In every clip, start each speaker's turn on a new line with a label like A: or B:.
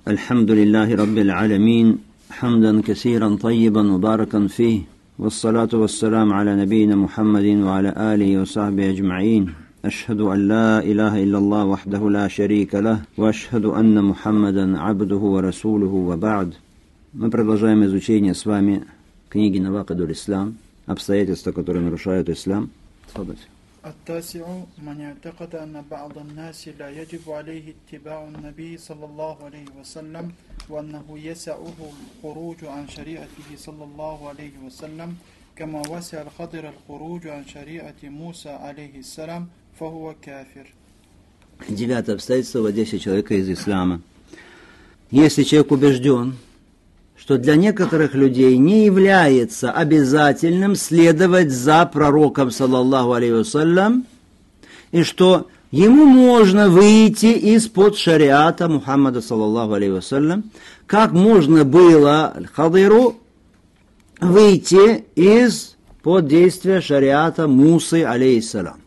A: الحمد لله رب العالمين حمدا كثيرا طيبا مباركا فيه والصلاة والسلام على نبينا محمد وعلى آله وصحبه أجمعين أشهد أن لا إله إلا الله وحده لا شريك له وأشهد أن محمدا عبده ورسوله وبعد. Мы продолжаем изучение с вами книги Навакидуль Ислам, обстоятельства, которые нарушают ислам.
B: التاسع من اعتقد أن بعض الناس لا يجب عليه اتباع النبي صلى الله عليه وسلم وأنه يسعه الخروج عن شريعته صلى الله عليه وسلم كما وسع الخضر الخروج عن شريعة موسى عليه السلام فهو كافر.
A: Девятое обстоятельство в одежде человека из ислама. Если человек убежден, что для некоторых людей не является обязательным следовать за пророком, саллаллаху алейхи вассалям, и что ему можно выйти из-под шариата Мухаммада, саллаллаху алейхи вассалям, как можно было Хадиру выйти из-под действия шариата Мусы, алейхиссалам.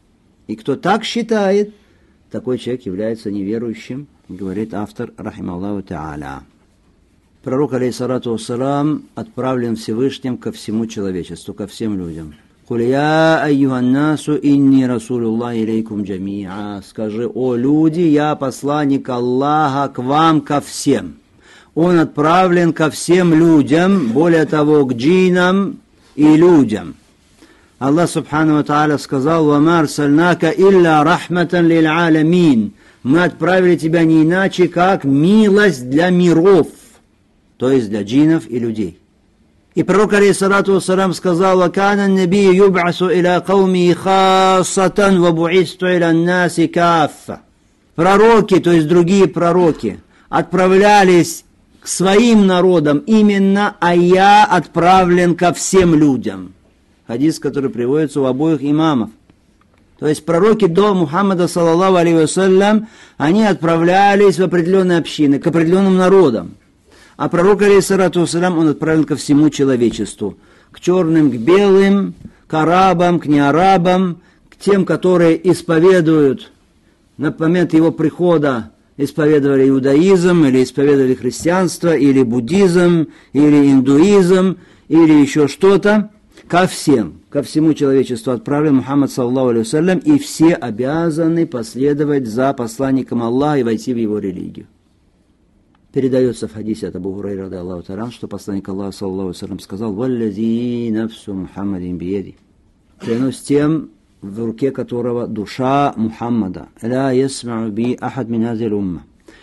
A: И кто так считает, такой человек является неверующим, говорит автор, рахималлаху та'аля. Пророк, алейхиссалату вассалам, отправлен Всевышним ко всему человечеству, ко всем людям. «Куль я айюханнасу инни расулуллахи илейкум джамиа». Скажи: «О люди, я посланник Аллаха к вам, ко всем». Он отправлен ко всем людям, более того, к джиннам и людям. Аллах субхану ва тааля сказал: «Ва арсалнака илля рахматан лил алямин». Мы отправили тебя не иначе, как милость для миров, то есть для джиннов и людей. И пророк, алейхиссалату вассалам, сказал: «Вакана набию юб'асу иля кауми хассатан ва бу'исту иля наси каффа». Пророки, то есть другие пророки, отправлялись к своим народам именно, а я отправлен ко всем людям. Хадис, который приводится у обоих имамов. То есть пророки до Мухаммада, саллаллаху алейхи вассалям, они отправлялись в определенные общины, к определенным народам. А пророк, алейхиссалату вассалям, он отправлен ко всему человечеству. К черным, к белым, к арабам, к неарабам, к тем, которые исповедуют, на момент его прихода, исповедовали иудаизм, или исповедовали христианство, или буддизм, или индуизм, или еще что-то. Ко всем, ко всему человечеству отправлен Мухаммад, саллаллаху алейхи вассалям, и все обязаны последовать за посланником Аллаха и войти в его религию. Передается в хадисе от Абу Хурайры, ради Аллаху та'аля, что посланник Аллаха, саллаллаху алейхи вассалям, сказал: «Валлази нафсу Мухаммадин биеди». Клянусь тем, в руке которого душа Мухаммада. «Ла ясмау би ахад мин хазил умма».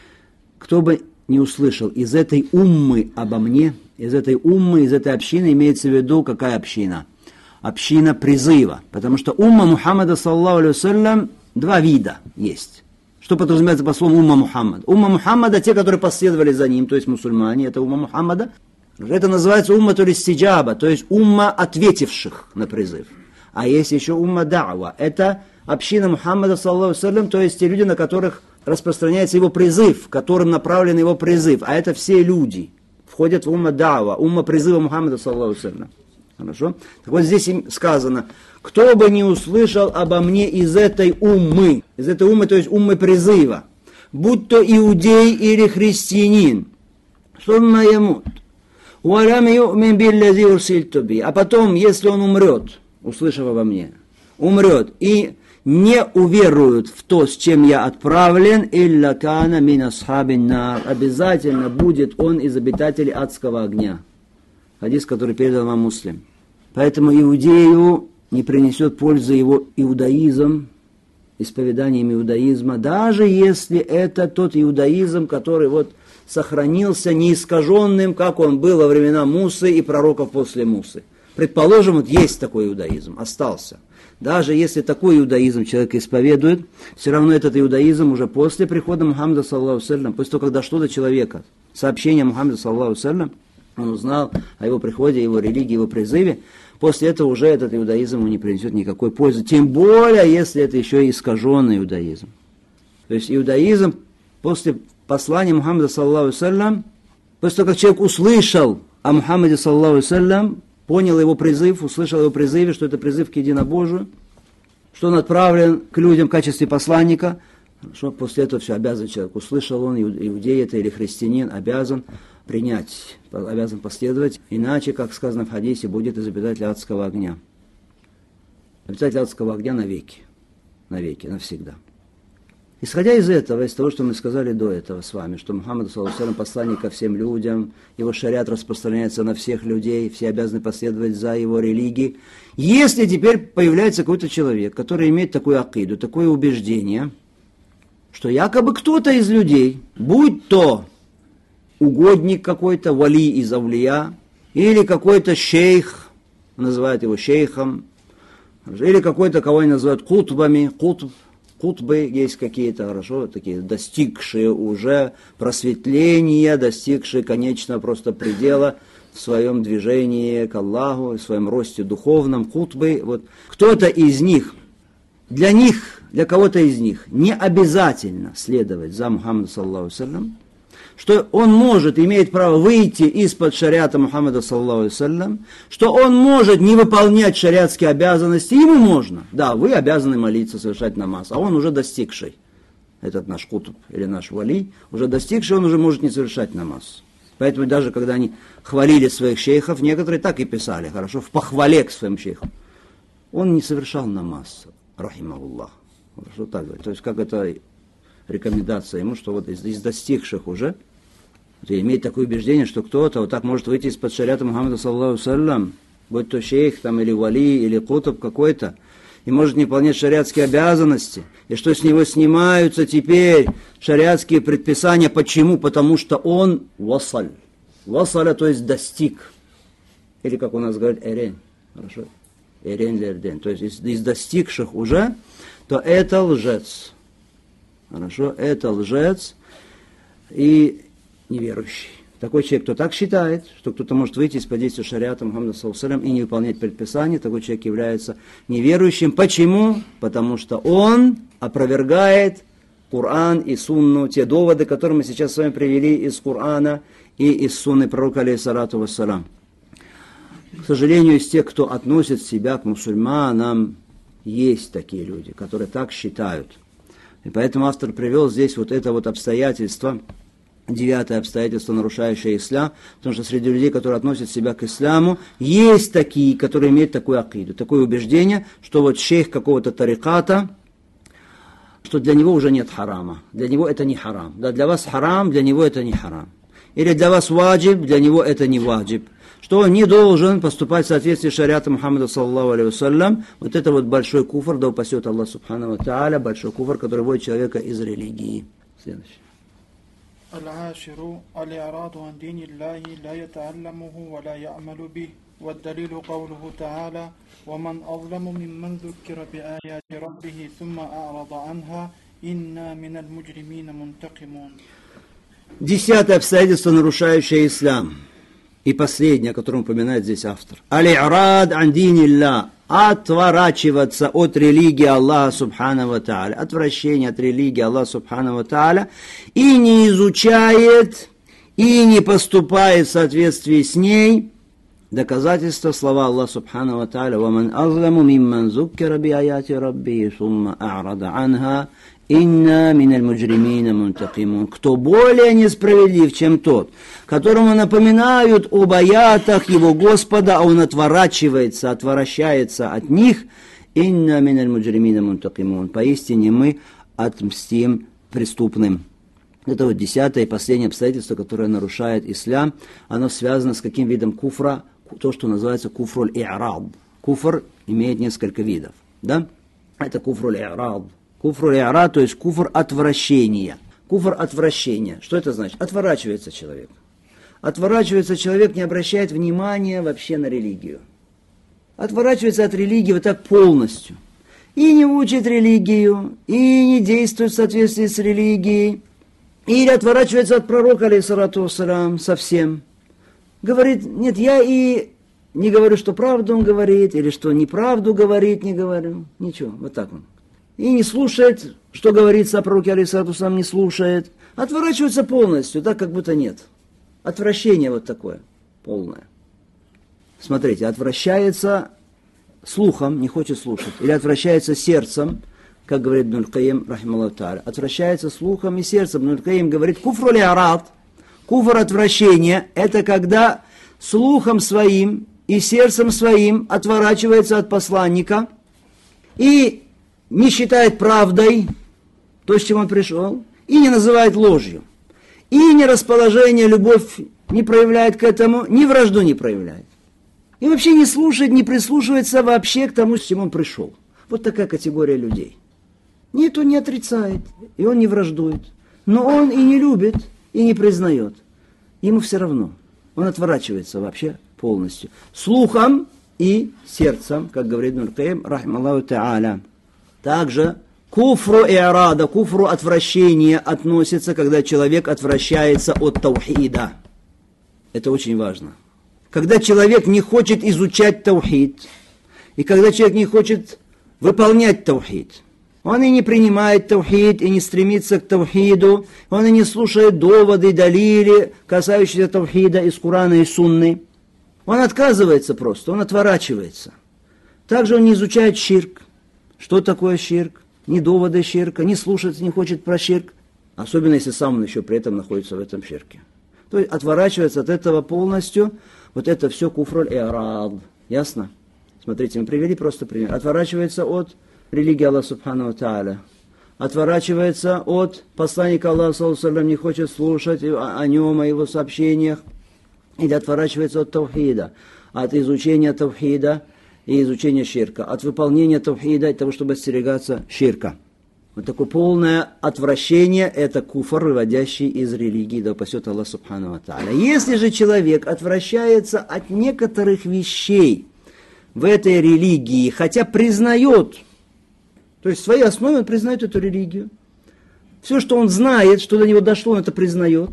A: Кто бы не услышал из этой уммы обо мне, из этой уммы, из этой общины, имеется в виду какая община? Община призыва. Потому что умма Мухаммада, саллаллаху алейхи вассалям, два вида есть. Что подразумевается по слову умма Мухаммада? Умма Мухаммада, те, которые последовали за ним, то есть мусульмане, это умма Мухаммада. Это называется умма туристиджаба, то есть умма ответивших на призыв. А есть еще умма да'ва. Это община Мухаммада, саллаллаху алейхи вассалям, то есть те люди, на которых распространяется его призыв, которым направлен его призыв. А это все люди входят в умма да'ва, умма призыва Мухаммада, саллаллаху алейхи вассалям. Хорошо? Так вот здесь им сказано: кто бы не услышал обо мне из этой уммы, то есть уммы призыва, будь то иудей или христианин, сумма ямут, валям ю'мин биллади урсильту би, а потом, если он умрет, услышав обо мне, умрет и не уверуют в то, с чем я отправлен, илля кана мин асхабин нар, обязательно будет он из обитателей адского огня. Хадис, который передал нам Муслим. Поэтому иудею не принесет пользы его иудаизм, исповеданием иудаизма, даже если это тот иудаизм, который вот сохранился неискаженным, как он был во времена Мусы и пророков после Мусы. Предположим, вот есть такой иудаизм, остался. Даже если такой иудаизм человек исповедует, все равно этот иудаизм уже после прихода Мухаммада, саллаллаху алейхи вассалям, после того, как дошло до человека сообщение Мухаммада, саллаллаху алейхи вассалям, он узнал о его приходе, его религии, его призыве, после этого уже этот иудаизм ему не принесет никакой пользы, тем более, если это еще и искаженный иудаизм. То есть иудаизм после послания Мухаммада, саллаллаху алейхи вассалям, после того, как человек услышал о Мухаммаде, саллаллаху алейхи вассалям, понял его призыв, услышал его призыве, что это призыв к единобожию, что он отправлен к людям в качестве посланника, Хорошо? После этого все обязан человек, услышал он, иудей это или христианин, обязан принять, обязан последовать, иначе, как сказано в хадисе, будет из обитателя адского огня. Обитатель адского огня навеки, навсегда. Исходя из этого, из того, что мы сказали до этого с вами, что Мухаммад, саллаллаху алейхи ва саллям, посланник ко всем людям, его шариат распространяется на всех людей, все обязаны последовать за его религией. Если теперь появляется какой-то человек, который имеет такую акиду, такое убеждение, что якобы кто-то из людей, будь то угодник какой-то, вали из авлия, или какой-то шейх, называют его шейхом, или какой-то, кого они называют кутбами, кутбы есть какие-то, хорошо, такие достигшие уже просветления, достигшие конечного просто предела в своем движении к Аллаху, в своем росте духовном, кутбы. Вот кто-то из них, для кого-то из них не обязательно следовать за Мухаммадом, саллаллаху алейхи ва саллям, что он может, имеет право выйти из-под шариата Мухаммада, саллаллаху алейхи ва саллям, что он может не выполнять шариатские обязанности, ему можно. Да, вы обязаны молиться, совершать намаз, а он уже достигший, этот наш кутуб или наш вали, уже достигший, он уже может не совершать намаз. Поэтому даже когда они хвалили своих шейхов, некоторые так и писали, хорошо, в похвале к своим шейхам. Он не совершал намаз, рахимахуллах. Хорошо, так говорит. То есть, как это рекомендация ему, что вот из достигших уже, имеет такое убеждение, что кто-то вот так может выйти из-под шариата Мухаммада, саллаллаху алейхи ва саллям, будь то шейх там, или вали, или кутуб какой-то, и может не выполнять шариатские обязанности, и что с него снимаются теперь шариатские предписания. Почему? Потому что он васаль. Васаля, то есть достиг. Или, как у нас говорят, эрен. Хорошо? Эрен лерден. То есть из достигших уже, то это лжец. Хорошо? Это лжец и неверующий. Такой человек, кто так считает, что кто-то может выйти из-под действия шариата Мухаммада, саллаллаху алейхи ва саллям, и не выполнять предписания, такой человек является неверующим. Почему? Потому что он опровергает Коран и Сунну, те доводы, которые мы сейчас с вами привели из Корана и из Сунны пророка, алейхиссалату вассалам. К сожалению, из тех, кто относит себя к мусульманам, есть такие люди, которые так считают. И поэтому автор привел здесь вот это вот обстоятельство, 9 обстоятельство, нарушающее ислам, потому что среди людей, которые относят себя к исламу, есть такие, которые имеют такую акиду, такое убеждение, что вот шейх какого-то тариката, что для него уже нет харама, для него это не харам. Да, для вас харам, для него это не харам. Или для вас ваджиб, для него это не ваджиб. Что он не должен поступать в соответствии с шариатом Мухаммада, саллаллаху алейхи ва саллям. Вот это вот большой куфр, да упасет Аллах субхану ва тааля, большой куфр, который вводит человека из религии. Следующий.
B: العاشر الإعراض عن دين الله لا يتعلمه ولا يعمل به والدليل قوله تعالى ومن أظلم ممن ذكر بآيات ربه ثم أعرض عنها إنا من المجرمين منتقمون.
A: 10 обстоятельство, нарушающее ислам. И последнее, о котором упоминает здесь автор. Аль-Ирад ан динилля. Отворачиваться от религии Аллаха субхану ва тааля. Отвращение от религии Аллаха субхану ва тааля. И не изучает, и не поступает в соответствии с ней. Доказательство слова Аллаха субхану ва тааля. وَمَنْ أَظْلَمُ مِمَّنْ ذُكِّرَ بِآيَاتِ رَبِّهِ ثُمَّ أَعْرَضَ عَنْهَا «Инна миналь муджримина мунтакимун». Кто более несправедлив, чем тот, которому напоминают об аятах его Господа, а он отворачивается от них. «Инна миналь муджримина мунтакимун». Поистине мы отмстим преступным. Это вот 10 и последнее обстоятельство, которое нарушает ислам. Оно связано с каким видом куфра? То, что называется куфруль и'рад. Куфр имеет несколько видов. Да? Это куфруль и'рад. Куфруль и'рад, то есть куфр отвращения. Куфр отвращения. Что это значит? Отворачивается человек. Отворачивается человек, не обращает внимания вообще на религию. Отворачивается от религии вот так полностью. И не учит религию, и не действует в соответствии с религией. Или отворачивается от пророка, алейхиссалату вассалям, совсем. Говорит, нет, я и не говорю, что правду он говорит, или что неправду говорит, не говорю. Ничего, вот так он. И не слушает, что говорится о пророке, алейхиссалату вассалям, не слушает. Отворачивается полностью, так как будто нет. Отвращение вот такое, полное. Смотрите, отвращается слухом, не хочет слушать. Или отвращается сердцем, как говорит Ибн аль-Каим, рахималлаху та'аля, отвращается слухом и сердцем. Ибн аль-Каим говорит, куфру ли-арад, куфр отвращения, это когда слухом своим и сердцем своим отворачивается от посланника и не считает правдой то, с чем он пришел, и не называет ложью, и ни расположение, любовь не проявляет к этому, ни вражду не проявляет. И вообще не слушает, не прислушивается вообще к тому, с чем он пришел. Вот такая категория людей. Нет, он не отрицает, и он не враждует, но он и не любит, и не признает. Ему все равно. Он отворачивается вообще полностью. Слухом и сердцем, как говорит Ибн аль-Каим, рахималлаху та'аля. Также куфру и арада, куфру отвращения относится, когда человек отвращается от таухида. Это очень важно. Когда человек не хочет изучать таухид, и когда человек не хочет выполнять таухид, он и не принимает таухид, и не стремится к таухиду, он и не слушает доводы, далили, касающиеся таухида из Корана и Сунны. Он отказывается просто, он отворачивается. Также он не изучает ширк. Что такое ширк? Ни доводы ширка, не слушает, не хочет про ширк. Особенно, если сам он еще при этом находится в этом ширке. То есть отворачивается от этого полностью. Вот это все куфруль и арад. Ясно? Смотрите, мы привели просто пример. Отворачивается от религии Аллаха Субхану ва Тааля. Отворачивается от посланника Аллаха, саллаллаху алейхи ва саллям, не хочет слушать о нем, о его сообщениях. Или отворачивается от тавхида, от изучения тавхида и изучения ширка, от выполнения тавхида и того, чтобы остерегаться ширка. Вот такое полное отвращение – это куфр, выводящий из религии, да упасет Аллах Субхану ва Тааля. Если же человек отвращается от некоторых вещей в этой религии, хотя признает, то есть в своей основе он признает эту религию, все, что он знает, что до него дошло, он это признает,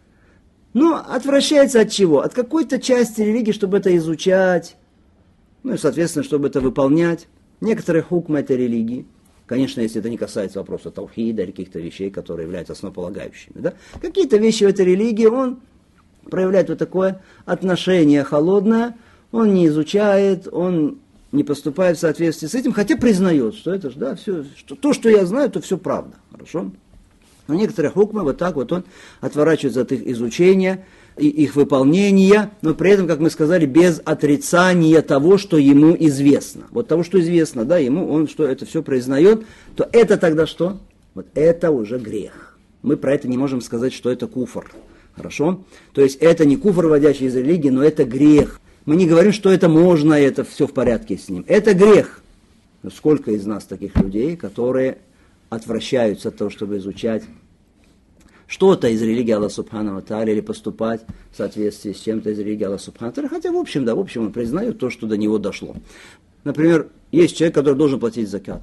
A: но отвращается от чего? От какой-то части религии, чтобы это изучать, ну и, соответственно, чтобы это выполнять. Некоторые хукмы этой религии, конечно, если это не касается вопроса таухида или каких-то вещей, которые являются основополагающими, да? Какие-то вещи в этой религии он проявляет вот такое отношение холодное, он не изучает, он не поступает в соответствии с этим, хотя признает, что это, да, все, что, то, что я знаю, то все правда. Хорошо? Но некоторые хукмы вот так вот он отворачивается от их изучения и их выполнения, но при этом, как мы сказали, без отрицания того, что ему известно. Вот того, что известно, да, ему он что это все признает, то это тогда что? Вот это уже грех. Мы про это не можем сказать, что это куфр. Хорошо? То есть это не куфр, вводящий из религии, но это грех. Мы не говорим, что это можно, это все в порядке с ним. Это грех. Но сколько из нас таких людей, которые отвращаются от того, чтобы изучать что-то из религии Аллаха Субхану ва Тааля или поступать в соответствии с чем-то из религии Аллаха Субхану ва Тааля, хотя в общем он признает то, что до него дошло. Например, есть человек, который должен платить закат,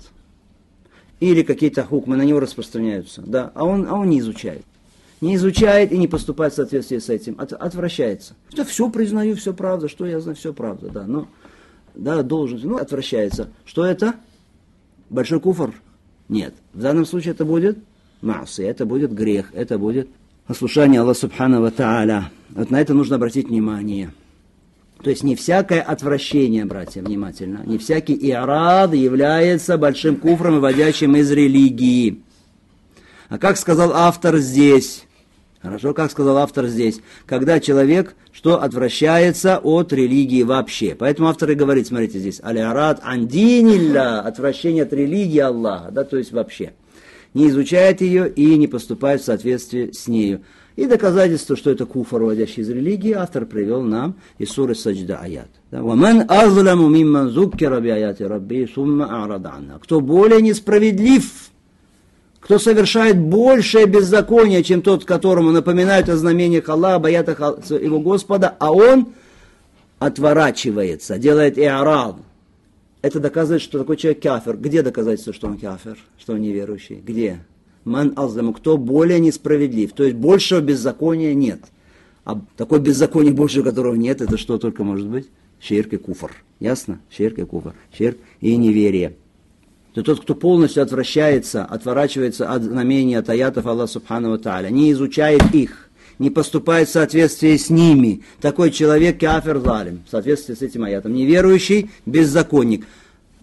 A: или какие-то хукмы на него распространяются, да, а он не изучает. Не изучает и не поступает в соответствии с этим, отвращается. Что все признаю, все правда, что я знаю, все правда, да, но да, должен, но отвращается. Что это? Большой куфр? Нет. В данном случае это будет ма'си, это будет грех, это будет ослушание Аллаха Субхану ва Тааля. Вот на это нужно обратить внимание. То есть не всякое отвращение, братья, внимательно, не всякий и'рад является большим куфром, выводящим из религии. А как сказал автор здесь? Хорошо, как сказал автор здесь? Когда человек, что отвращается от религии вообще. Поэтому автор и говорит, смотрите здесь, аль-арад андинилля, отвращение от религии Аллаха, да, то есть вообще. Не изучает ее и не поступает в соответствии с нею. И доказательство, что это куфр, выводящий из религии, автор привел нам из суры Саджда аят. وَمَنْ أَظْلَمُ مِمَّنْ ذُكِّرَ بِآيَاتِ رَبِّهِ ثُمَّ أَعْرَضَ عَنْهَا. Кто более несправедлив, кто совершает большее беззаконие, чем тот, которому напоминают о знамениях Аллаха, об аятах его Господа, а он отворачивается, делает и'рад. Это доказывает, что такой человек кафир. Где доказательство, что он кафир, что он неверующий? Где? Ман азламу, кто более несправедлив. То есть большего беззакония нет. А такое беззаконие больше, которого нет, это что только может быть? Ширк и куфр. Ясно? Ширк и куфр. Ширк и неверие. То тот, кто полностью отворачивается от знамений, от аятов Аллаха Субхану ва Тааля, не изучает их, не поступает в соответствии с ними, такой человек кафир залим, в соответствии с этим аятом. Неверующий, беззаконник.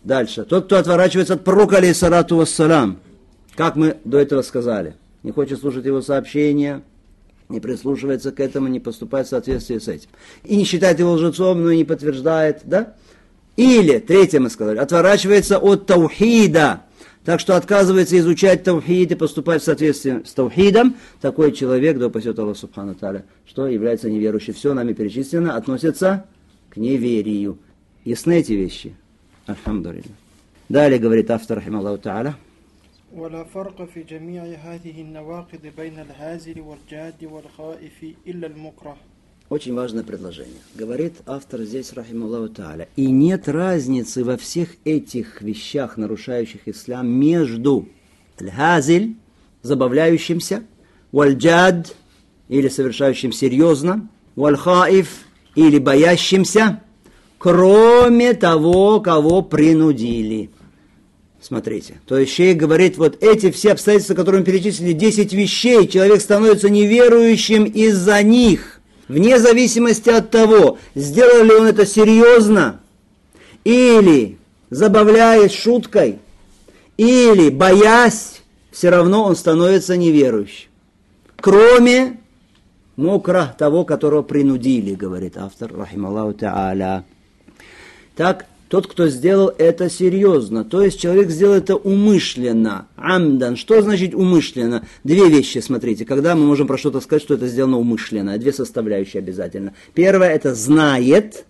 A: Дальше. Тот, кто отворачивается от пророка, алейхиссалату вассалам, как мы до этого сказали, не хочет слушать его сообщения, не прислушивается к этому, не поступает в соответствии с этим. И не считает его лжецом, но и не подтверждает, да? Или, третье мы сказали, отворачивается от таухида, так что отказывается изучать таухид и поступать в соответствии с таухидом, такой человек, да упасет Аллах субхану тааля, что является неверующим. Все нами перечислено, относится к неверию. Ясны эти вещи? Альхамдулилля. Далее говорит автор, рахималлаху тааля.
B: ولا فرق في جميع هذه النواقض بين الهازل والجاد والخائف إلا المكره.
A: Очень важное предложение. Говорит автор здесь, рахималлаху тааля. И нет разницы во всех этих вещах, нарушающих ислам, между аль-хазиль, забавляющимся, валь-джад, или совершающим серьезно, валь-хаиф, или боящимся, кроме того, кого принудили. Смотрите, то есть шейх говорит, вот эти все обстоятельства, которые мы перечислили, 10 вещей, человек становится неверующим из-за них, вне зависимости от того, сделал ли он это серьезно, или забавляясь шуткой, или боясь, все равно он становится неверующим. Кроме мукра, того, которого принудили, говорит автор, рахималлаху тааля. Так, тот, кто сделал это серьезно, то есть человек сделал это умышленно, амдан. Что значит умышленно? Две вещи, смотрите, когда мы можем про что-то сказать, что это сделано умышленно, две составляющие обязательно. Первое, это знает,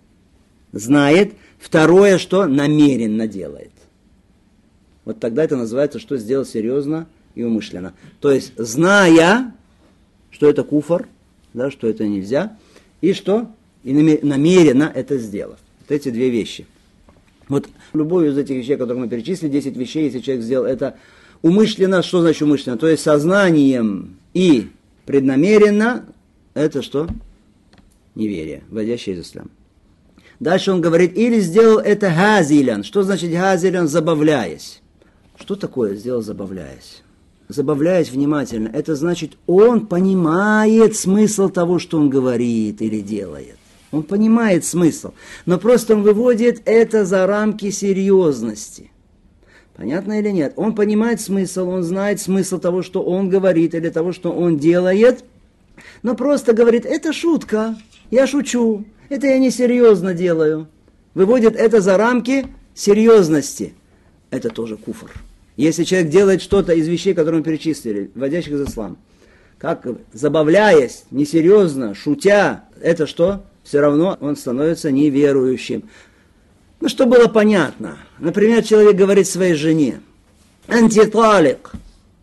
A: второе, что намеренно делает. Вот тогда это называется, что сделал серьезно и умышленно. То есть, зная, что это куфр, да, что это нельзя, и что? И намеренно это сделав. Вот эти две вещи. Вот любую из этих вещей, которые мы перечислили, 10 вещей, если человек сделал это умышленно, что значит умышленно? То есть сознанием и преднамеренно, это что? Неверие, вводящее из ислама. Дальше он говорит, или сделал это газилян. Что значит газилян? Забавляясь. Что такое сделал забавляясь? Забавляясь внимательно, это значит, он понимает смысл того, что он говорит или делает. Он понимает смысл, но просто он выводит это за рамки серьезности. Понятно или нет? Он понимает смысл, он знает смысл того, что он говорит или того, что он делает, но просто говорит, это шутка, я шучу, это я не серьезно делаю. Выводит это за рамки серьезности. Это тоже куфр. Если человек делает что-то из вещей, которые мы перечислили, вводящих в ислам, как забавляясь, несерьезно, шутя, это что? Все равно он становится неверующим. Ну, что было понятно. Например, человек говорит своей жене, антиталик,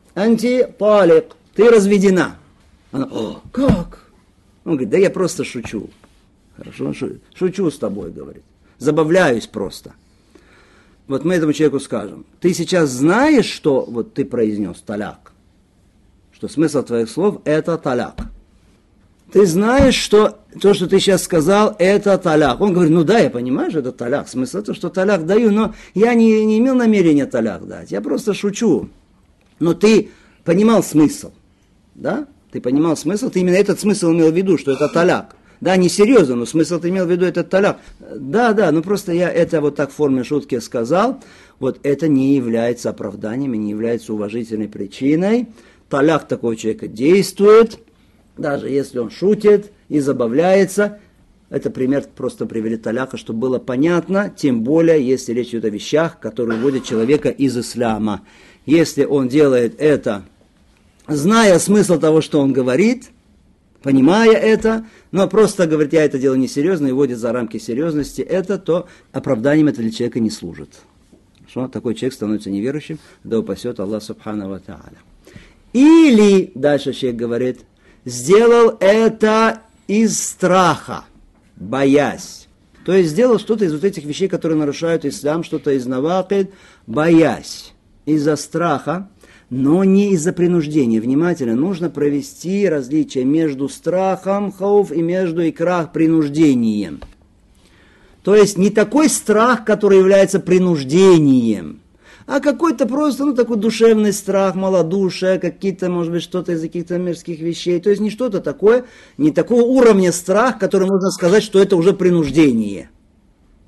A: ты разведена. Она, как? Он говорит, да я просто шучу. Хорошо, шучу с тобой, говорит. Забавляюсь просто. Вот мы этому человеку скажем, ты сейчас знаешь, что вот ты произнес таляк? Что смысл твоих слов это таляк. Ты знаешь, что то, что ты сейчас сказал, это таляк. Он говорит, ну да, я понимаю, что это таляк. Смысл это, что таляк даю, но я не имел намерения таляк дать. Я просто шучу. Но ты понимал смысл. Да? Ты понимал смысл, ты именно этот смысл имел в виду, что это таляк. Да, не серьезно, но смысл ты имел в виду, это таляк. Да, ну просто я это вот так в форме шутки сказал. Вот это не является оправданием, не является уважительной причиной. Таляк такого человека действует. Даже если он шутит и забавляется, это пример просто привели таляка, чтобы было понятно, тем более, если речь идет о вещах, которые вводят человека из ислама. Если он делает это, зная смысл того, что он говорит, понимая это, но просто говорит, я это делаю несерьезно и вводит за рамки серьезности, это то оправданием этого для человека не служит. Что такой человек становится неверующим, да упасет Аллах субхану ва тааля. Или, дальше человек говорит, сделал это из страха, боясь. То есть сделал что-то из вот этих вещей, которые нарушают ислам, что-то из навакид, боясь. Из-за страха, но не из-за принуждения. Внимательно, нужно провести различие между страхом, хауф, и между икрах, принуждением. То есть не такой страх, который является принуждением, а какой-то просто, такой душевный страх, малодушие, какие-то, может быть, что-то из каких-то мирских вещей. То есть не что-то такое, не такого уровня страх, который можно сказать, что это уже принуждение.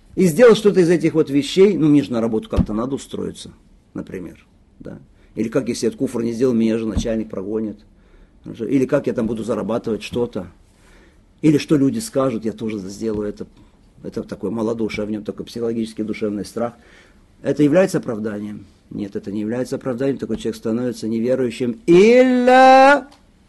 A: и сделал что-то из этих вот вещей, ну, мне же на работу как-то надо устроиться, например, да. Или как, если я куфр не сделал, меня же начальник прогонит. Или как я там буду зарабатывать что-то. Или что люди скажут, я тоже сделаю это. Это такое малодушие, в нем такой психологический душевный страх. Это является оправданием? Нет, это не является оправданием. Такой человек становится неверующим. Илля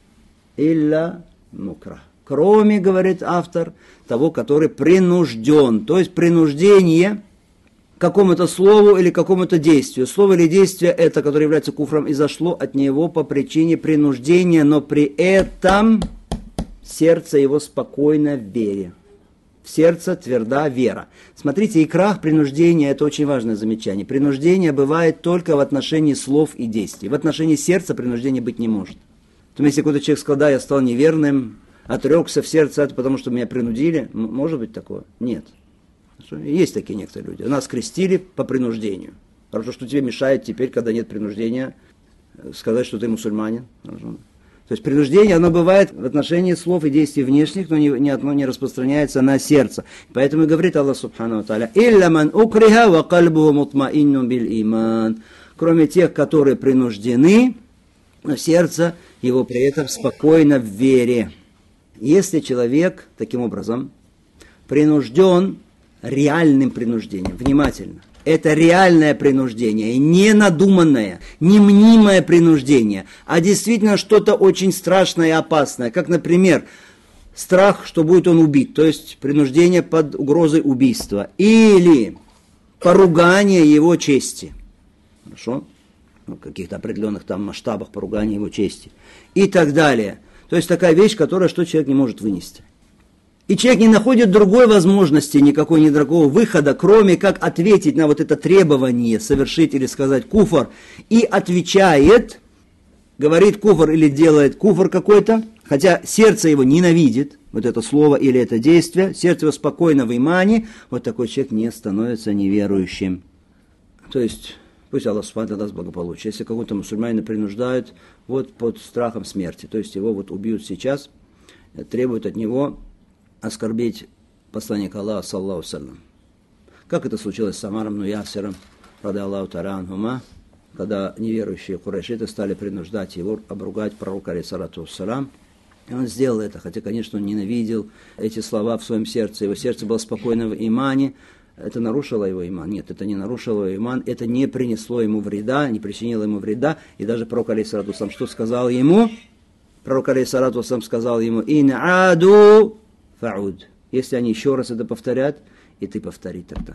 A: мукра. Кроме, говорит автор, того, который принужден. То есть принуждение к какому-то слову или какому-то действию. Слово или действие это, которое является куфром, изошло от него по причине принуждения, но при этом сердце его спокойно в вере. В сердце тверда вера. Смотрите, икрах, принуждение, это очень важное замечание. Принуждение бывает только в отношении слов и действий. В отношении сердца принуждения быть не может. То есть, если какой-то человек сказал, да, я стал неверным, отрекся в сердце, это потому что меня принудили, может быть такое? Нет. Есть такие некоторые люди. Нас крестили по принуждению. Хорошо, что тебе мешает теперь, когда нет принуждения, сказать, что ты мусульманин. Хорошо. То есть принуждение, оно бывает в отношении слов и действий внешних, но ни одно не распространяется на сердце. Поэтому и говорит Аллах Субхану ва Тааля: «Илля ман укриха ва кальбуху мутмаинну биль иман». Кроме тех, которые принуждены, но сердце его при этом спокойно в вере. Если человек таким образом принужден реальным принуждением, внимательно, это реальное принуждение, не надуманное, не мнимое принуждение, а действительно что-то очень страшное и опасное, как, например, страх, что будет он убит, то есть принуждение под угрозой убийства, или поругание его чести, хорошо, в каких-то определенных там масштабах поругания его чести, и так далее. То есть такая вещь, которая что человек не может вынести. И человек не находит другой возможности, никакой, ни другого выхода, кроме как ответить на вот это требование, совершить или сказать куфр, и отвечает, говорит куфр или делает куфр какой-то, хотя сердце его ненавидит, вот это слово или это действие, сердце его спокойно в имане, вот такой человек не становится неверующим. То есть, пусть Аллах Субхану даст благополучие, если какого-то мусульманина принуждают вот под страхом смерти, то есть его вот убьют сейчас, требуют от него оскорбить посланника Аллаха, саллаллаху салям. Как это случилось с Амаром ибн Ясиром, ради Аллаху та'аля анхума, когда неверующие курайшиты стали принуждать его обругать пророка, алейхиссалату вассалям. И он сделал это, хотя, конечно, он ненавидел эти слова в своем сердце. Его сердце было спокойно в имане. Это нарушило его иман? Нет, это не нарушило его иман. Это не принесло ему вреда, не причинило ему вреда. И даже пророк, алейхиссалату вассалям, что сказал ему? Пророк, алейхиссалату вассалям, сказал ему: «Ин аду фауд». Если они еще раз это повторят, и ты повтори тогда.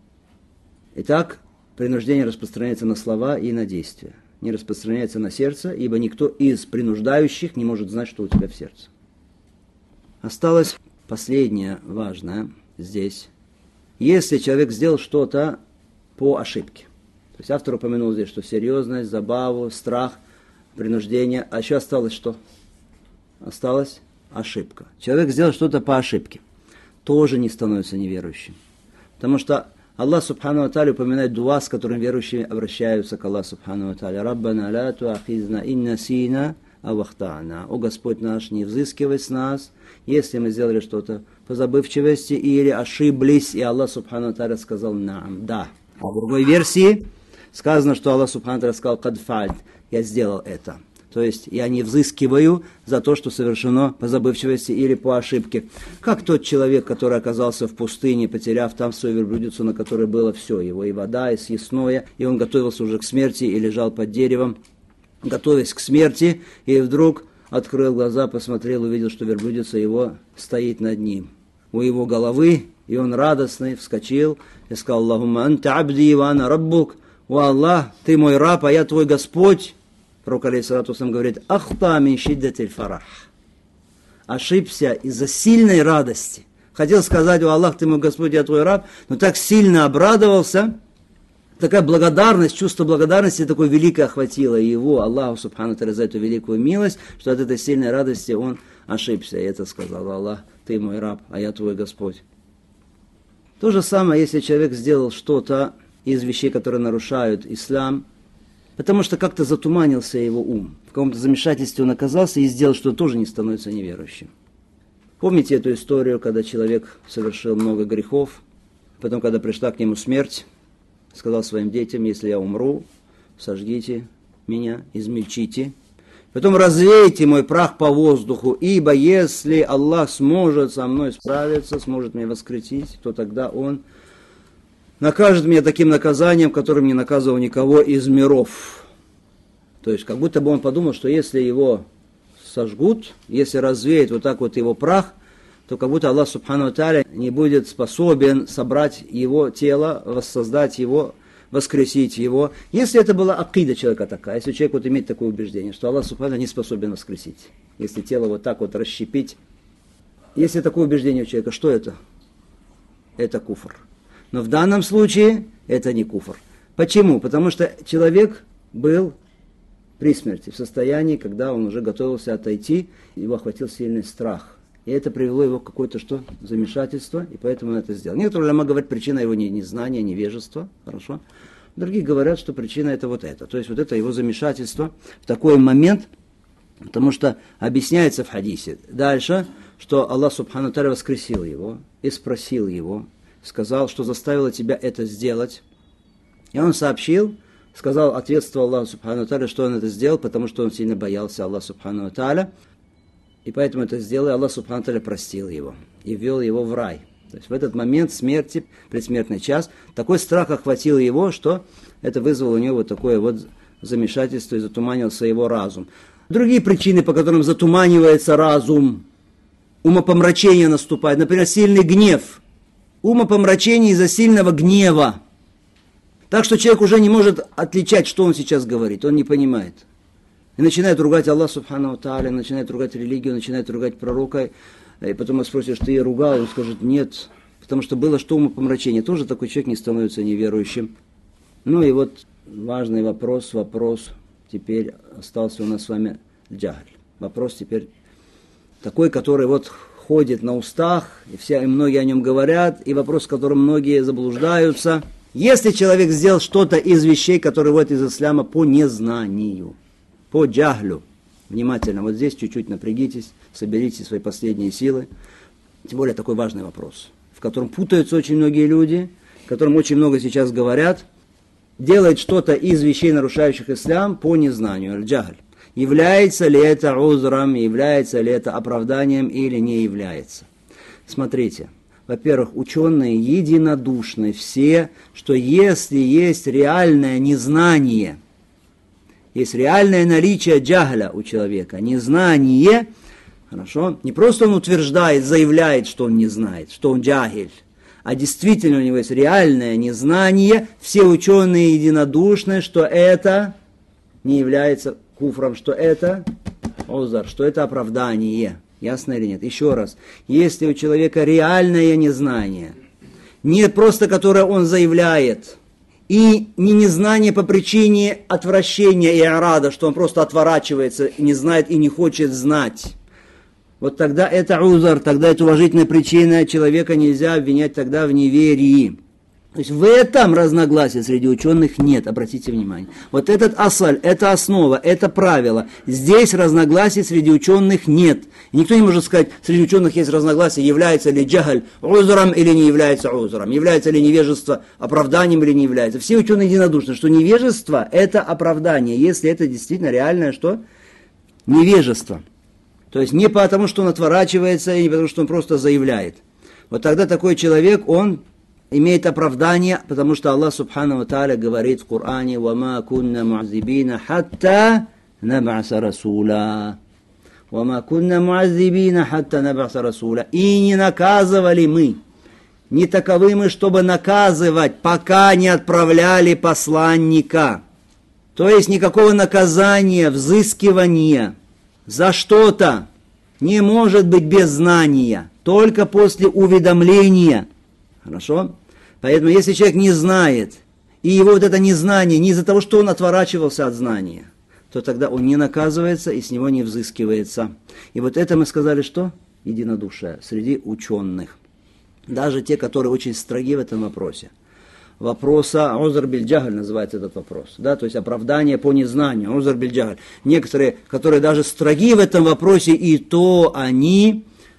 A: Итак, принуждение распространяется на слова и на действия. Не распространяется на сердце, ибо никто из принуждающих не может знать, что у тебя в сердце. Осталось последнее важное здесь. Если человек сделал что-то по ошибке. То есть автор упомянул здесь, что серьезность, забаву, страх, принуждение. А еще осталось что? Осталось ошибка. Человек сделал что-то по ошибке. Тоже не становится неверующим. Потому что Аллах Субхану ва Тааля упоминает дуа, с которым верующие обращаются к Аллаху Субхану ва Тааля. «Раббана ла туахизна инна сина авахтана». «О Господь наш, не взыскивай с нас, если мы сделали что-то по забывчивости или ошиблись». И Аллах Субхану ва Тааля сказал «Наам», да. А в другой версии сказано, что Аллах Субхану ва Тааля сказал «Кад фа'альт», я сделал это. То есть я не взыскиваю за то, что совершено по забывчивости или по ошибке. Как тот человек, который оказался в пустыне, потеряв там свою верблюдицу, на которой было все, его и вода, и съестное, и он готовился уже к смерти и лежал под деревом, готовясь к смерти, и вдруг открыл глаза, посмотрел, увидел, что верблюдица его стоит над ним. У его головы, и он радостный вскочил и сказал: «Аллахумма анта абди ва ана раббук». «О Аллах, ты мой раб, а я твой Господь». Пророк, алейхиссалату вассалям, говорит: «Ахта мин шиддатиль фарах». Ошибся из-за сильной радости. Хотел сказать: «О Аллах, ты мой Господь, я твой раб», но так сильно обрадовался, такая благодарность, чувство благодарности такой великое охватило его, Аллаху Субхану ва Тааля, за эту великую милость, что от этой сильной радости он ошибся. И это сказал: «Аллах, ты мой раб, а я твой Господь». То же самое, если человек сделал что-то из вещей, которые нарушают ислам, потому что как-то затуманился его ум. В каком-то замешательстве он оказался и сделал, что тоже не становится неверующим. Помните эту историю, когда человек совершил много грехов, Потом, когда пришла к нему смерть, сказал своим детям: если я умру, сожгите меня, измельчите. Потом развейте мой прах по воздуху, ибо если Аллах сможет со мной справиться, сможет меня воскресить, то тогда Он накажет меня таким наказанием, которым не наказывал никого из миров. То есть, как будто бы он подумал, что если его сожгут, если развеет вот так вот его прах, то как будто Аллах Субхану ва Тааля не будет способен собрать его тело, воссоздать его, воскресить его. Если это была акида человека такая, если человек вот имеет такое убеждение, что Аллах Субхану не способен воскресить, если тело вот так вот расщепить, если такое убеждение у человека, что это? Это куфр. Но в данном случае это не куфр. Почему? Потому что человек был при смерти, в состоянии, когда он уже готовился отойти, его охватил сильный страх. И это привело его к какое-то что? Замешательство, и поэтому он это сделал. Некоторые уляма говорят, причина его незнания, невежества, хорошо. Другие говорят, что причина это вот это. То есть вот это его замешательство в такой момент, потому что объясняется в хадисе дальше, что Аллах Субхану Тааля воскресил его и спросил его, сказал, что заставило тебя это сделать. И он сообщил, сказал, ответствовал Аллаху Субхану Тааля, что он это сделал, потому что он сильно боялся Аллаха Субхану Тааля. И поэтому это сделал, и Аллах Субхану Тааля простил его и ввел его в рай. То есть в этот момент смерти, предсмертный час, такой страх охватил его, что это вызвало у него вот такое вот замешательство и затуманился его разум. Другие причины, по которым затуманивается разум, умопомрачение наступает, например, сильный гнев, умопомрачение из-за сильного гнева. Так что человек уже не может отличать, что он сейчас говорит, он не понимает. И начинает ругать Аллаха Субхану ва Тааля, начинает ругать религию, начинает ругать пророка. И потом он спросит, что я ругал, он скажет, нет. Потому что было что умопомрачение. Тоже такой человек не становится неверующим. Ну и вот важный вопрос теперь остался у нас с вами джахль. Вопрос теперь такой, который вот ходит на устах, и многие о нем говорят, и вопрос, в котором многие заблуждаются. Если человек сделал что-то из вещей, которые вводят из ислама по незнанию, по джахлю, внимательно, вот здесь чуть-чуть напрягитесь, соберите свои последние силы. Тем более такой важный вопрос, в котором путаются очень многие люди, о котором очень много сейчас говорят, делает что-то из вещей, нарушающих ислам, по незнанию, аль-джахль. Является ли это узром, является ли это оправданием или не является? Смотрите, во-первых, ученые единодушны все, что если есть реальное незнание, есть реальное наличие джахля у человека, незнание, хорошо, не просто он утверждает, заявляет, что он не знает, что он джахиль, а действительно у него есть реальное незнание, все ученые единодушны, что это не является куфром, что это узр, что это оправдание. Ясно или нет? Еще раз. Если у человека реальное незнание, не просто которое он заявляет, и не незнание по причине отвращения и арада, что он просто отворачивается, не знает и не хочет знать, вот тогда это узр, тогда это уважительная причина, человека нельзя обвинять тогда в неверии. То есть в этом разногласия среди ученых нет, обратите внимание. Вот этот асаль, это основа, это правило. Здесь разногласий среди ученых нет. И никто не может сказать, среди ученых есть разногласия, является ли джахаль узром или не является узром, является ли невежество оправданием или не является. Все ученые единодушны, что невежество это оправдание, если это действительно реальное что? Невежество. То есть не потому, что он отворачивается, и не потому, что он просто заявляет. Вот тогда такой человек, он имеет оправдание, потому что Аллах Субхану ва Тааля говорит в Коране: «Вама кунна муаззибина хатта наб'аса расула». «Вама кунна муаззибина хатта наб'аса расула». И не наказывали мы, не таковы мы, чтобы наказывать, пока не отправляли посланника. То есть никакого наказания, взыскивания за что-то не может быть без знания, только после уведомления. Хорошо? Поэтому, если человек не знает, и его вот это незнание не из-за того, что он отворачивался от знания, то тогда он не наказывается и с него не взыскивается. И вот это мы сказали, что? Единодушие среди ученых. Даже те, которые очень строги в этом вопросе. Вопроса узр биль-джахль называется этот вопрос. Да? То есть оправдание по незнанию, узр биль-джахль. Некоторые, которые даже строги в этом вопросе, и то они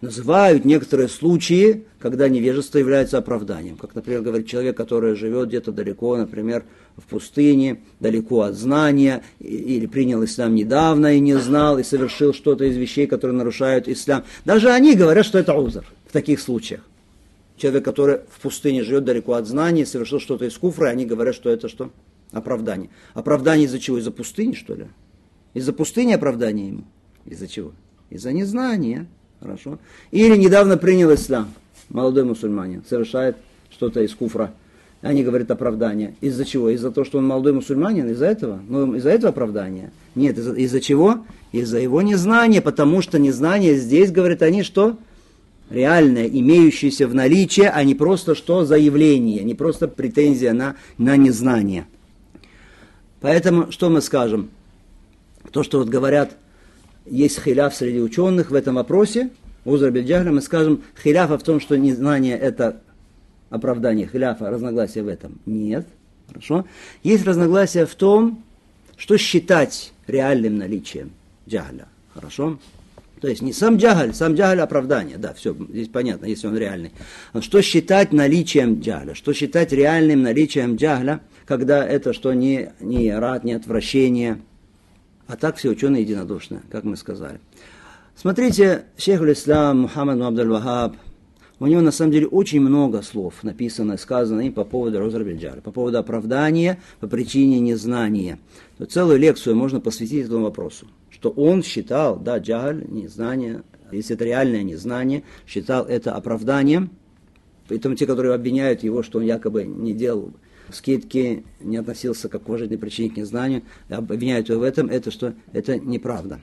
A: называют некоторые случаи, когда невежество является оправданием. Как, например, говорит человек, который живет где-то далеко, например, в пустыне, далеко от знания, или принял ислам недавно и не знал, и совершил что-то из вещей, которые нарушают ислам. Даже они говорят, что это узр в таких случаях. Человек, который в пустыне живет далеко от знаний, совершил что-то из куфра, они говорят, что это что? Оправдание. Оправдание из-за чего? Из-за пустыни, что ли? Из-за пустыни оправдание ему? Из-за чего? Из-за незнания. Хорошо. Или недавно принял ислам. Молодой мусульманин совершает что-то из куфра. Они говорят оправдание. Из-за чего? Из-за того, что он молодой мусульманин? Из-за этого? Ну, из-за этого оправдания? Нет. Из-за чего? Из-за его незнания. Потому что незнание здесь, говорят они, что? Реальное, имеющееся в наличии, а не просто что? Заявление. Не просто претензия на незнание. Поэтому, что мы скажем? То, что вот говорят, есть хиляф среди ученых в этом вопросе, узр биль-джахля, мы скажем, хиляфа в том, что незнание это оправдание, хиляфа, разногласия в этом. Нет. Хорошо. Есть разногласия в том, что считать реальным наличием джахля. Хорошо. То есть не сам джахль оправдание, да, все, здесь понятно, если он реальный. Но что считать наличием джахля, что считать реальным наличием джахля, когда это что не рад, не отвращение, а так все ученые единодушны, как мы сказали. Смотрите, шейх аль-Ислам Мухаммад Абдуль-Вахаб, у него на самом деле очень много слов написано, сказано им по поводу узр биль-джахля, по поводу оправдания по причине незнания. То целую лекцию можно посвятить этому вопросу, что он считал, да, джахль, незнание, если это реальное незнание, считал это оправданием. Поэтому те, которые обвиняют его, что он якобы не делал скидки, не относился как уважительный причине к незнанию, обвиняют его в этом, это что? Это неправда.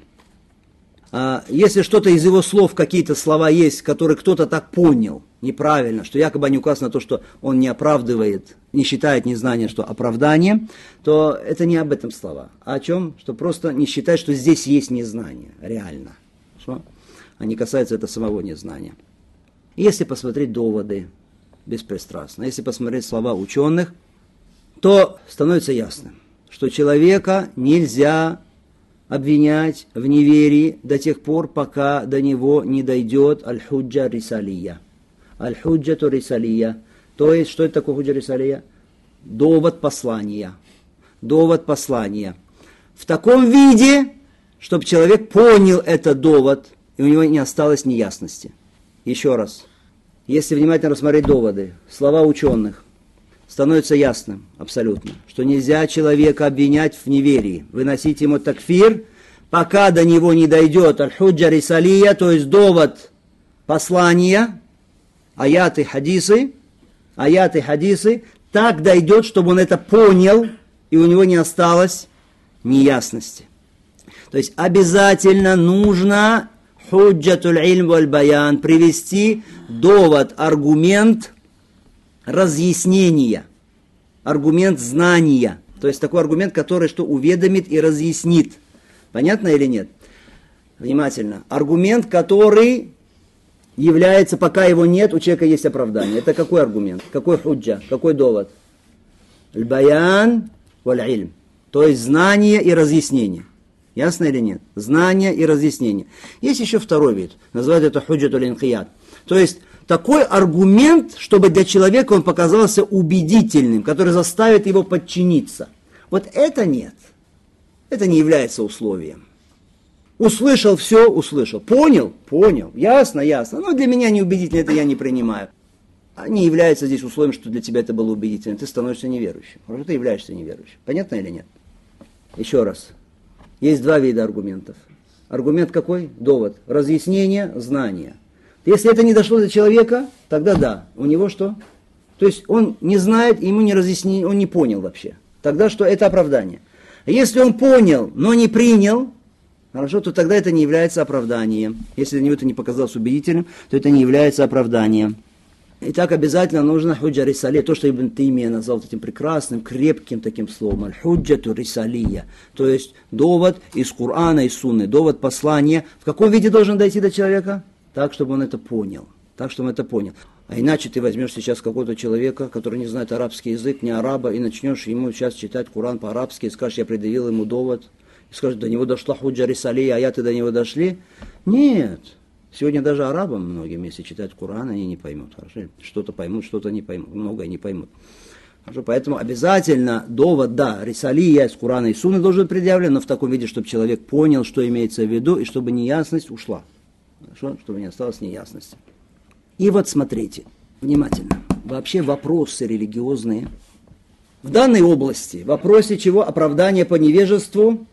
A: А если что-то из его слов, какие-то слова есть, которые кто-то так понял неправильно, что якобы они указаны на то, что он не оправдывает, не считает незнание, что оправдание, то это не об этом слова. А о чем? Что просто не считает, что здесь есть незнание, реально. Что? А не касается это самого незнания. Если посмотреть доводы беспристрастно, если посмотреть слова ученых, то становится ясным, что человека нельзя обвинять в неверии до тех пор, пока до него не дойдет аль-худжа рисалия. Аль-худжа-ту рисалия. То есть, что это такое худжа рисалия? Довод послания. Довод послания. В таком виде, чтобы человек понял этот довод, и у него не осталось неясности. Еще раз. Если внимательно рассмотреть доводы, слова ученых, становится ясным абсолютно, что нельзя человека обвинять в неверии, выносить ему такфир, пока до него не дойдет аль-худжа рисалия, то есть довод послания, аяты, хадисы, так дойдет, чтобы он это понял, и у него не осталось неясности. То есть обязательно нужно худжатуль ильм валь баян привести довод, аргумент разъяснения, аргумент знания. То есть такой аргумент, который что уведомит и разъяснит. Понятно или нет? Внимательно. Аргумент, который является, пока его нет, у человека есть оправдание. Это какой аргумент? Какой худжа? Какой довод? Аль-баян валь-ильм. То есть знание и разъяснение. Ясно или нет? Знание и разъяснение. Есть еще второй вид. Называют это худжатуль инқияд. То есть такой аргумент, чтобы для человека он показался убедительным, который заставит его подчиниться. Вот это нет. Это не является условием. Услышал, все услышал. Понял? Понял. Ясно. Но для меня неубедительно, это я не принимаю. А не является здесь условием, что для тебя это было убедительно. Ты становишься неверующим. Может, ты являешься неверующим. Понятно или нет? Еще раз. Есть два вида аргументов. Аргумент какой? Довод. Разъяснение, знание. Если это не дошло до человека, тогда да. У него что? То есть он не знает, ему не разъяснили, он не понял вообще. Тогда что? Это оправдание. А если он понял, но не принял, хорошо, то тогда это не является оправданием. Если для него это не показалось убедительным, то это не является оправданием. Итак, обязательно нужно худжа рисалия, то, что Ибн Таймия назвал этим прекрасным, крепким таким словом, аль-худжату рисалия, то есть довод из Корана, из Сунны, довод послания. В каком виде должен дойти до человека? Так, чтобы он это понял. А иначе ты возьмешь сейчас какого-то человека, который не знает арабский язык, не араба, и начнешь ему сейчас читать Коран по-арабски, и скажешь, я предъявил ему довод, и скажешь, до него дошла худжа рисалия, аяты до него дошли. Нет. Сегодня даже арабам многим, если читать Коран, они не поймут. Хорошо? Что-то поймут, что-то не поймут, многое не поймут. Хорошо? Поэтому обязательно довод, да, рисалия из Корана и Сунны должен быть предъявлен, но в таком виде, чтобы человек понял, что имеется в виду, и чтобы неясность ушла. Хорошо? Чтобы не осталось неясности. И вот смотрите, внимательно. Вообще вопросы религиозные в данной области, в вопросе чего? Оправдание по невежеству.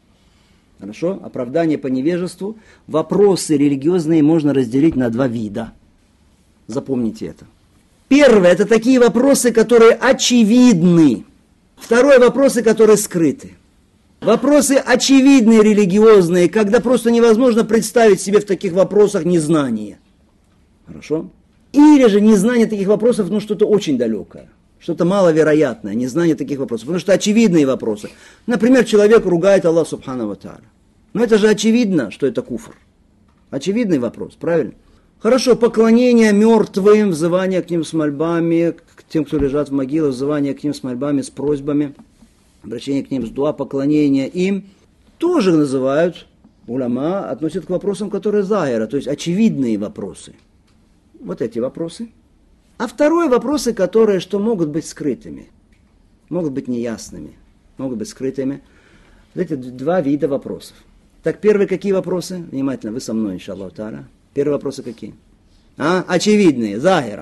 A: Хорошо? Оправдание по невежеству. Вопросы религиозные можно разделить на два вида. Запомните это. Первое, это такие вопросы, которые очевидны. Второе, вопросы, которые скрыты. Вопросы очевидные, религиозные, когда просто невозможно представить себе в таких вопросах незнание. Хорошо? Или же незнание таких вопросов, ну, что-то очень далекое. Что-то маловероятное, незнание таких вопросов. Потому что очевидные вопросы. Например, человек ругает Аллаха Субхану ва Тааля. Но это же очевидно, что это куфр. Очевидный вопрос, правильно? Хорошо, поклонение мертвым, взывание к ним с мольбами, к тем, кто лежат в могилах, взывание к ним с мольбами, с просьбами, обращение к ним с дуа, поклонение им, тоже называют, уляма, относят к вопросам, которые захира, то есть очевидные вопросы. Вот эти вопросы. А второе, вопросы, которые, что могут быть скрытыми, могут быть неясными, могут быть скрытыми. Вот эти два вида вопросов. Так, первые какие вопросы? Внимательно, вы со мной, иншаллаху тааля. Первые вопросы какие? Очевидные, захира.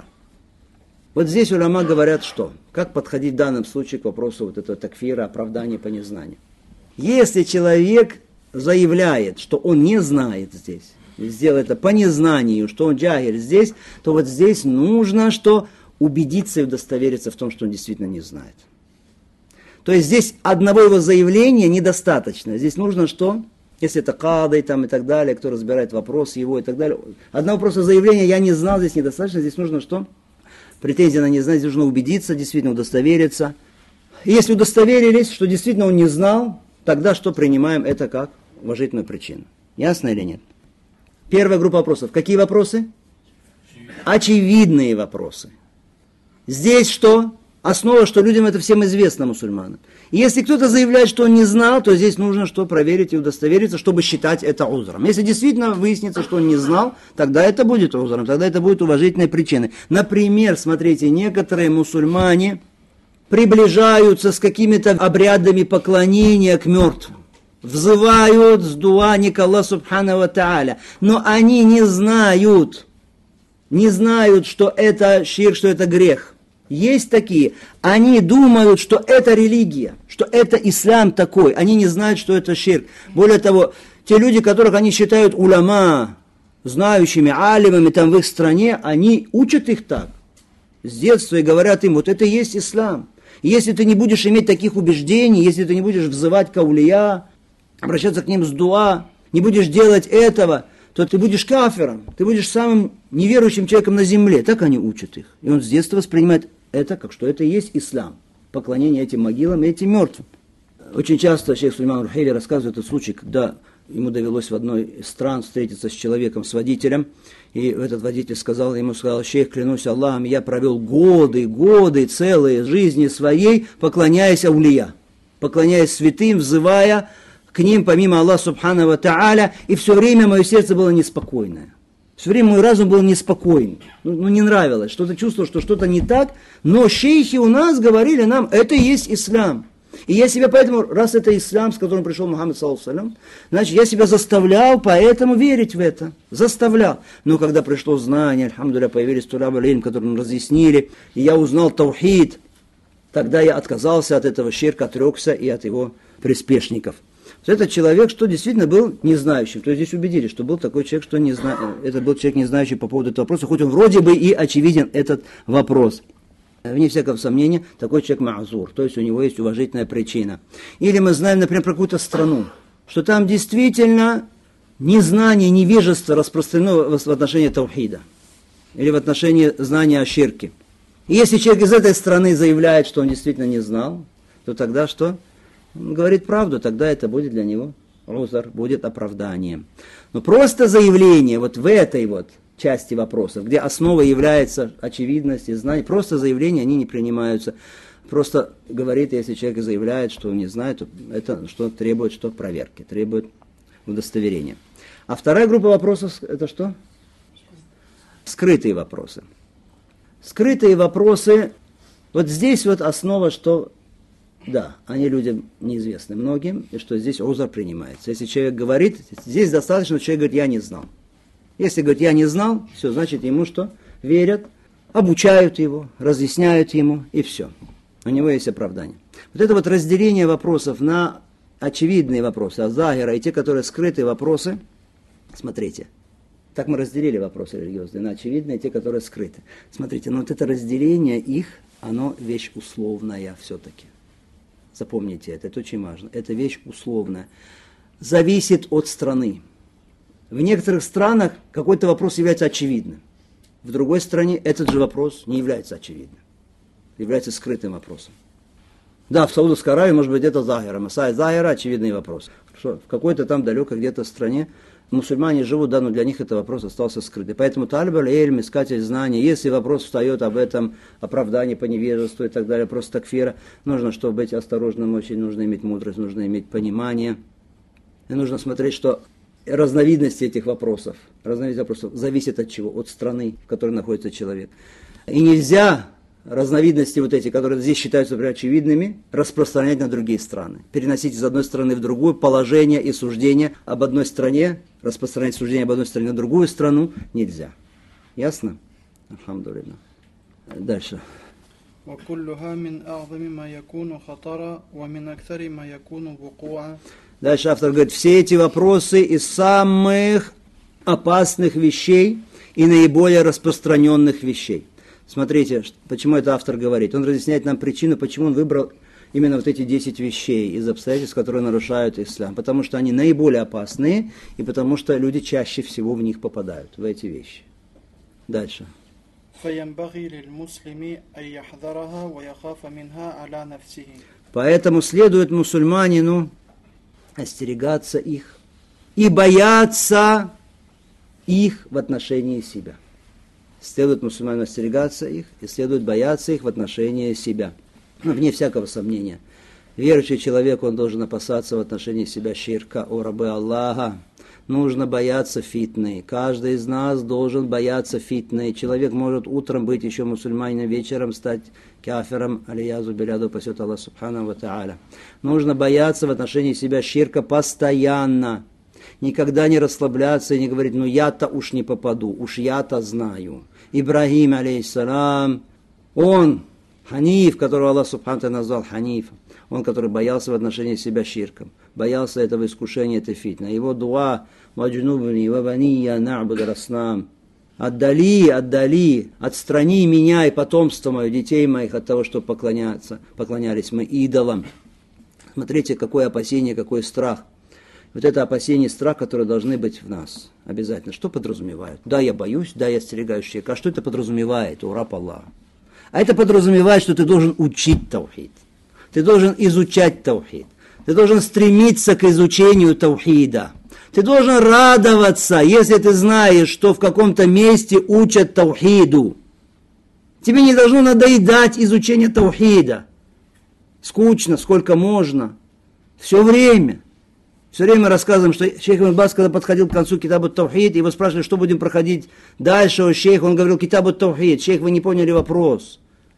A: Вот здесь уляма говорят, что? Как подходить в данном случае к вопросу вот этого такфира, оправдания по незнанию. Если человек заявляет, что он не знает здесь, сделал это по незнанию, что он джахиль здесь, то вот здесь нужно что? Убедиться и удостовериться в том, что он действительно не знает. То есть здесь одного его заявления недостаточно. Здесь нужно что? Если это кадай там и так далее, кто разбирает вопрос его и так далее. Одного просто заявления «я не знал» здесь недостаточно. Здесь нужно что? Претензия на незнание, здесь нужно убедиться, действительно удостовериться. И если удостоверились, что действительно он не знал, тогда что принимаем это как уважительную причину. Ясно или нет? Первая группа вопросов. Какие вопросы? Очевидные вопросы. Здесь что? Основа, что людям это всем известно, мусульманам. И если кто-то заявляет, что он не знал, то здесь нужно что? Проверить и удостовериться, чтобы считать это узром. Если действительно выяснится, что он не знал, тогда это будет узром, тогда это будет уважительной причиной. Например, смотрите, некоторые мусульмане приближаются с какими-то обрядами поклонения к мертвым. Взывают с дуа к Аллаху Субхану ва Тааля. Но они не знают, что это ширк, что это грех. Есть такие, они думают, что это религия, что это ислам такой, они не знают, что это ширк. Более того, те люди, которых они считают уляма, знающими, алимами там в их стране, они учат их так, с детства, и говорят им, вот это и есть ислам. И если ты не будешь иметь таких убеждений, если ты не будешь взывать к аулия, обращаться к ним с дуа, не будешь делать этого, то ты будешь кафиром, ты будешь самым неверующим человеком на земле. Так они учат их. И он с детства воспринимает это, как что это и есть ислам. Поклонение этим могилам и этим мертвым. Очень часто шейх Сулейман Рухейли рассказывает этот случай, когда ему довелось в одной из стран встретиться с человеком, с водителем. И этот водитель сказал шейх, клянусь Аллахом, я провел годы, целые жизни своей, поклоняясь аулия, поклоняясь святым, взывая к ним, помимо Аллаха Субхану ва Тааля, и все время мое сердце было неспокойное. Все время мой разум был неспокоен. Не нравилось, что-то чувствовал, что что-то не так. Но шейхи у нас говорили нам, это и есть ислам. И я себя поэтому, раз это ислам, с которым пришел Мухаммад, значит, я себя заставлял поэтому верить в это. Заставлял. Но когда пришло знание, альхамдулилля, появились туляб аль-илм, которые нам разъяснили, и я узнал таухид, тогда я отказался от этого ширка, отрекся и от его приспешников. Этот человек, что действительно был не знающим. То есть здесь убедили, что был такой человек, что это был человек не знающий по поводу этого вопроса, хоть он вроде бы и очевиден этот вопрос. Вне всякого сомнения, такой человек ма'зур, то есть у него есть уважительная причина. Или мы знаем, например, про какую-то страну, что там действительно незнание, невежество распространено в отношении таухида, или в отношении знания о ширке. И если человек из этой страны заявляет, что он действительно не знал, то тогда что? Он говорит правду, тогда это будет для него узр, будет оправданием. Но просто заявление вот в этой вот части вопросов, где основой является очевидность и знание, просто заявления, они не принимаются. Просто говорит, если человек заявляет, что он не знает, то это что требует проверки, требует удостоверения. А вторая группа вопросов, это что? скрытые вопросы. Скрытые вопросы, вот здесь вот основа, что да, они людям неизвестны многим, и что здесь узр принимается. Если человек говорит, здесь достаточно, что человек говорит, я не знал. Если говорит, я не знал, все, значит ему что? Верят, обучают его, разъясняют ему, и все. У него есть оправдание. Вот это вот разделение вопросов на очевидные вопросы, азагира, и те, которые скрытые вопросы, смотрите, так мы разделили вопросы религиозные на очевидные, и те, которые скрыты. Смотрите, но вот это разделение их, оно вещь условная все-таки. Запомните это очень важно. Это вещь условная. Зависит от страны. В некоторых странах какой-то вопрос является очевидным. В другой стране этот же вопрос не является очевидным. Является скрытым вопросом. Да, в Саудовской Аравии, может быть, это загира. Масай загира – очевидный вопрос. Что в какой-то там далеко где-то стране мусульмане живут, да, но для них этот вопрос остался скрытый. Поэтому талиб аль-илм, искатель знаний, если вопрос встает об этом, оправдании по невежеству и так далее, просто такфира, нужно, чтобы быть осторожным, очень нужно иметь мудрость, нужно иметь понимание. И нужно смотреть, что разновидности этих вопросов, зависят от чего? От страны, в которой находится человек. И нельзя разновидности вот эти, которые здесь считаются очевидными, распространять на другие страны. Переносить из одной страны в другую положение и суждение об одной стране, распространять суждение об одной стране на другую страну нельзя. Ясно? Алхамдулилlah. Дальше. Дальше автор говорит, все эти вопросы из самых опасных вещей и наиболее распространенных вещей. Смотрите, почему это автор говорит. Он разъясняет нам причину, почему он выбрал именно вот эти 10 вещей из обстоятельств, которые нарушают ислам. Потому что они наиболее опасные, и потому что люди чаще всего в них попадают, в эти вещи. Дальше. Поэтому следует мусульманину остерегаться их и бояться их в отношении себя. Следует мусульманину остерегаться их и следует бояться их в отношении себя. Вне всякого сомнения. Верующий человек, он должен опасаться в отношении себя ширка, о рабы Аллаха. Нужно бояться фитны. Каждый из нас должен бояться фитны. Человек может утром быть еще мусульманином, вечером стать кафиром, алиязу биляду, пасет Аллах субхану ва тааля. Нужно бояться в отношении себя ширка постоянно. Никогда не расслабляться и не говорить, ну я-то уж не попаду, уж я-то знаю. Ибрагим, алейхиссалам, он, ханиф, которого Аллах субхану назвал ханифом, он, который боялся в отношении себя ширком, боялся этого искушения, этой фитны. Его дуа, «Ваджнубни вабания на'буд раснам», отдали, отстрани меня и потомство мое, детей моих от того, чтобы поклонялись мы идолам. Смотрите, какое опасение, какой страх. Вот это опасение и страх, которые должны быть в нас. Обязательно. Что подразумевает? Да, я боюсь, да, я остерегаюсь ширка. А что это подразумевает? О, раб Аллаха. А это подразумевает, что ты должен учить таухид. Ты должен изучать таухид. Ты должен стремиться к изучению таухида. Ты должен радоваться, если ты знаешь, что в каком-то месте учат таухиду. Тебе не должно надоедать изучение таухида. Скучно, сколько можно. Все время мы рассказываем, что шейх Ибн Баз, когда подходил к концу Китабу Таухид, его спрашивали, что будем проходить дальше у шейха, он говорил Китабу Таухид. Шейх, вы не поняли вопрос.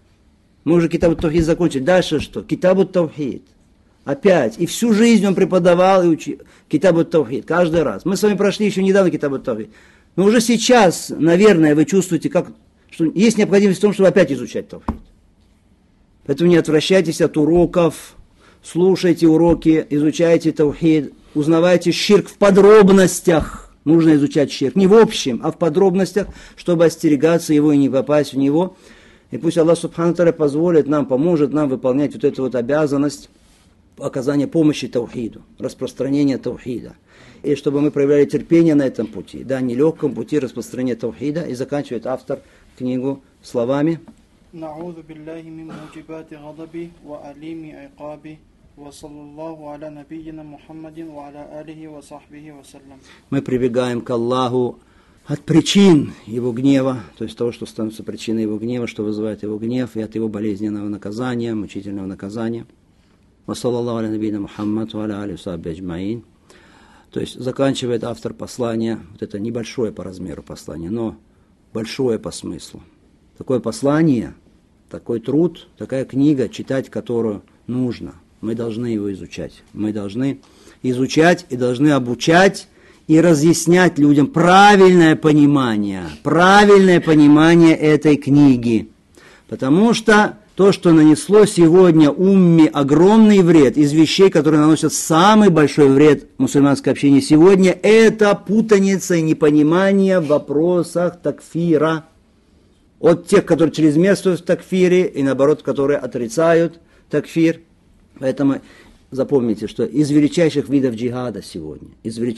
A: Мы уже Китабу Таухид закончили. Дальше что? Китабу Таухид. Опять. И всю жизнь он преподавал и учил Китабу Таухид. Каждый раз. Мы с вами прошли еще недавно Китабу Таухид. Но уже сейчас, наверное, вы чувствуете, что есть необходимость в том, чтобы опять изучать Таухид. Поэтому не отвращайтесь от уроков. Слушайте уроки, изучайте таухид, узнавайте ширк в подробностях. Нужно изучать ширк. Не в общем, а в подробностях, чтобы остерегаться его и не попасть в него. И пусть Аллах субхану тааля позволит нам, поможет нам выполнять вот эту вот обязанность оказания помощи таухиду, распространения таухида. И чтобы мы проявляли терпение на этом пути. Да, нелегком пути распространения таухида. И заканчивает автор книгу словами.
B: نعوذ بالله من موجبات غضبه وأليم عقابه وصلى الله على نبينا محمد وعلى آله وصحبه وسلم.
A: Мы прибегаем к Аллаху от причин его гнева, то есть того, что становится причиной его гнева, что вызывает его гнев, и от его болезненного наказания, мучительного наказания. Вассалаллаху аля набийна Мухаммад ва аля алихи ва сахбихи аджмаин. То есть заканчивает автор послание, вот это небольшое по размеру послание, но большое по смыслу. Такое послание, такой труд, такая книга, читать которую нужно. Мы должны его изучать. Мы должны изучать и должны обучать и разъяснять людям правильное понимание этой книги. Потому что то, что нанесло сегодня умме огромный вред, из вещей, которые наносят самый большой вред мусульманской общине сегодня, это путаница и непонимание в вопросах такфира. От тех, которые чрезмерствуют в такфире, и наоборот, которые отрицают такфир. Поэтому запомните, что из величайших видов джихада сегодня,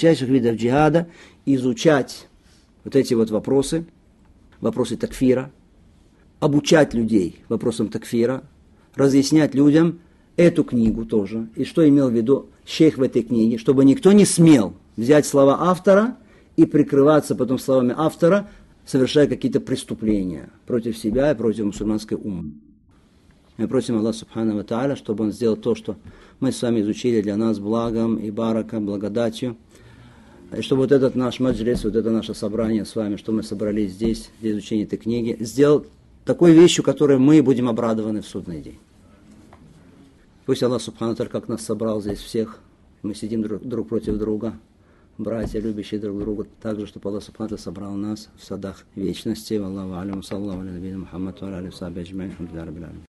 A: изучать вот эти вот вопросы такфира, обучать людей вопросам такфира, разъяснять людям эту книгу тоже. И что имел в виду шейх в этой книге, чтобы никто не смел взять слова автора и прикрываться потом словами автора, совершая какие-то преступления против себя и против мусульманской уммы. Мы просим Аллаха Субхану ва Тааля, чтобы Он сделал то, что мы с вами изучили для нас благом и бараком, благодатью. И чтобы вот этот наш маджлис, вот это наше собрание с вами, что мы собрались здесь, для изучения этой книги, сделал такой вещью, которой мы будем обрадованы в судный день. Пусть Аллах Субхану ва Тааля, как нас собрал здесь всех, мы сидим друг против друга, братья, любящие друг друга, также, чтобы Аллах Субхану ва Тааля собрал нас в садах вечности. Аллаху алейкум, саллаллаху алейкум, Мухаммад, ва алейкум,